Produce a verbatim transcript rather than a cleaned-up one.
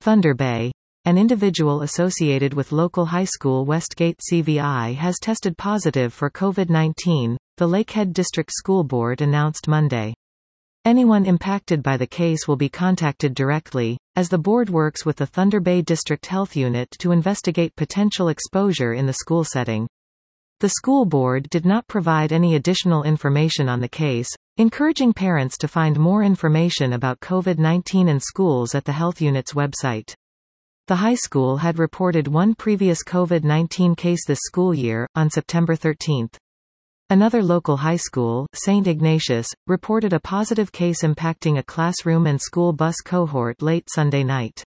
Thunder Bay. An individual associated with local high school Westgate C V I has tested positive for COVID nineteen, the Lakehead District School Board announced Monday. Anyone impacted by the case will be contacted directly, as the board works with the Thunder Bay District Health Unit to investigate potential exposure in the school setting. The school board did not provide any additional information on the case, encouraging parents to find more information about COVID nineteen in schools at the health unit's website. The high school had reported one previous COVID nineteen case this school year, on September thirteenth. Another local high school, Saint Ignatius, reported a positive case impacting a classroom and school bus cohort late Sunday night.